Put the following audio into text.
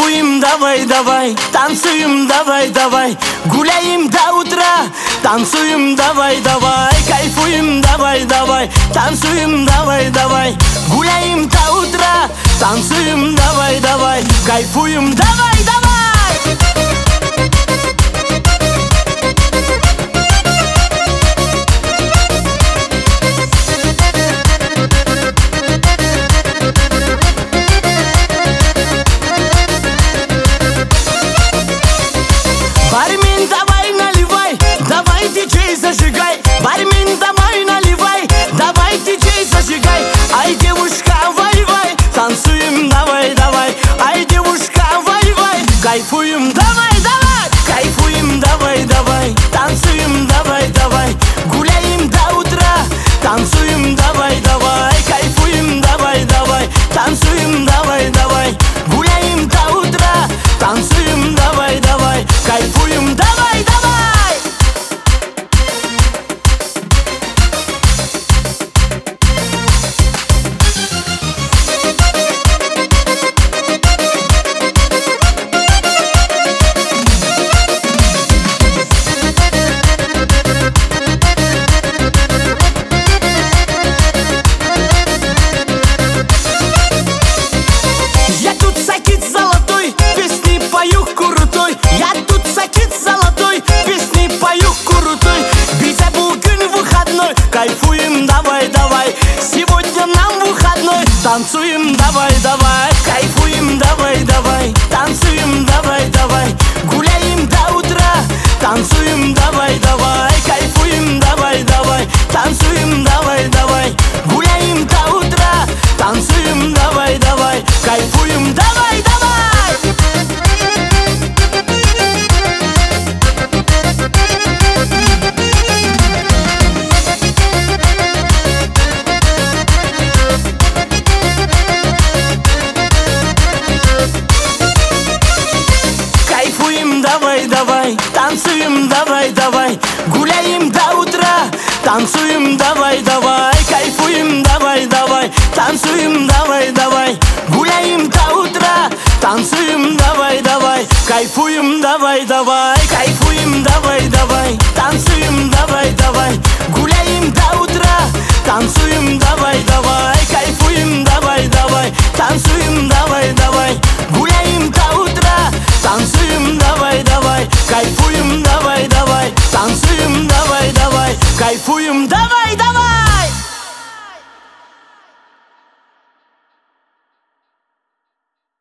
Кайфуем, давай, давай, танцуем, давай, давай, гуляем до утра, танцуем, давай, давай, кайфуем, давай, давай, танцуем, давай, давай, гуляем до утра, танцуем, давай, давай, кайфуем, давай, давай. Бармен, давай наливай, давай диджей зажигай. Бармен, давай наливай, давай диджей зажигай. Ай, девушка, вай-вай, танцуем, давай, давай. Ай, девушка, вай-вай, кайфуем, давай, давай. Кайфуем, давай, давай, танцуем, давай, давай, гуляем до утра, танцуем, давай, давай, кайфуем, давай, давай, танцуем, давай, давай, гуляем до утра, танцуем, давай, давай, кайфуем, давай, давай. Я тут сакит золотой, песни пою крутой. Я тут сакит золотой, песни пою крутой. Биза бүгін выходной, кайфуем, давай, давай. Сегодня нам выходной, танцуем, давай, давай. Кайфуем, давай, давай, танцуем, давай, давай, гуляем до утра, танцуем, давай, давай, кайфуем, давай, давай, танцуем, давай, давай, гуляем до утра, танцуем, давай, давай, кайфуем, давай, давай. Кайфуем, давай, давай, танцуем, давай, давай, гуляем до утра, танцуем, давай, давай, кайфуем, давай, давай, танцуем, давай, давай, гуляем до утра, танцуем, давай, давай, кайфуем, давай, давай, кайфуем, давай, давай, танцуем, давай, давай, гуляем до утра, танцуем, давай, давай.